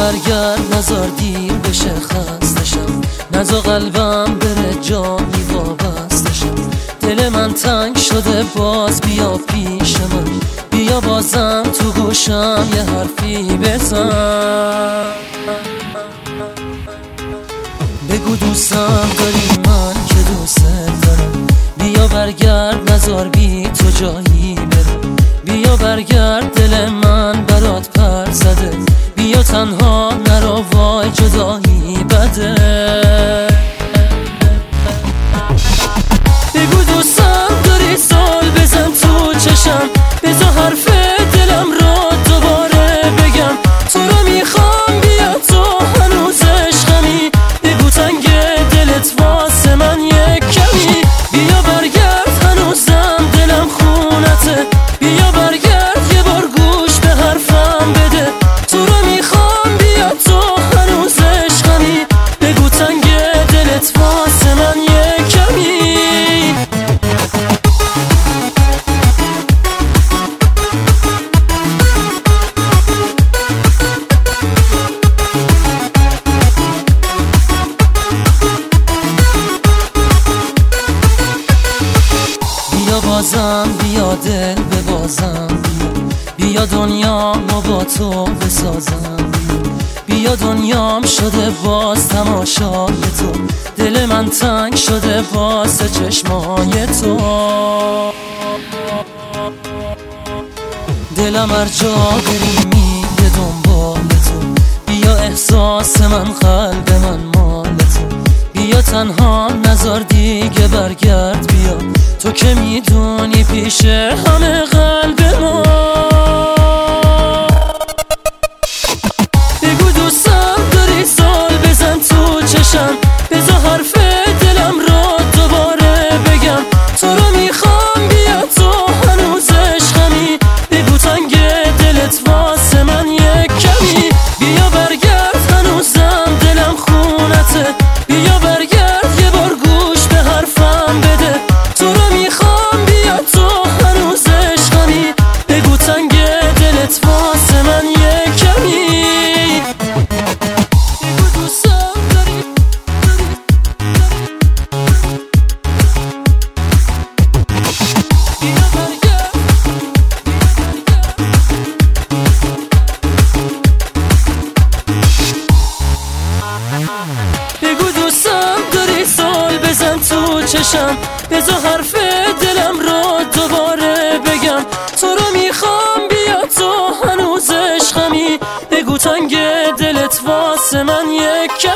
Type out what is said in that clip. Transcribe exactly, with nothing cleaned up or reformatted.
برگرد نزار دیر بشه خستشم، نزا قلبم بره جایی وابستشم. دل من تنگ شده باز بیا پیش من، بیا بازم تو گوشم یه حرفی بزن. بگو دوستم داری من که دوست دارم، بیا برگرد نزار بی تو جایی برم. بیا برگرد دل من برات پر زده، بیا تنها نرو وای جدایی بده. بگو دوستم داری سال بزن تو چشم، بذار حرف دلم رو دوباره بگم. تو رو میخوام بیا تو هنوز عشقمی، بگو تنگ دلت واسه من یک کمی. بیا برگرد هنوزم دلم خونته، بیا برگرد یه بار گوش به حرفم بده. تو رو میخوام بیا تو هنوز عشقمی، بگو تنگ دلت واسه من یک کمی. بیا بازم بیا دل ببازم، بیا دنیام و با تو بسازم. بیا دنیام شده باز تماشای تو، دل من تنگ شده باز چشمای تو. دلم هر جا بری میره دنبال تو، بیا احساس من قلب من مال تو. بیا تنها نزار دیگه برگرد بیا، تو که میدونی پیش همه قلب ما. بگو دوستم داری سال بزن تو چشم، بذار حرف دلم رو دوباره بگم. تو رو میخوام بیا تو هنوز عشقمی، بگو تنگ دلت واسه من یک کمی. بیا برگرد هنوزم دلم خونته، بیا برگرد یه بار گوش به حرفم بده. تو رو میخوام بیا تو هنوز عشقمی، بگو تنگ دلت واسه من یک کمی. بگو دوستم داری بیا برگرد. بگو دوستم داری سال بزن تو چشم، بذار حرف دلم رو دوباره بگم. تو رو میخوام بیا تو هنوز عشقمی، بگو تنگ دلت واسه من یک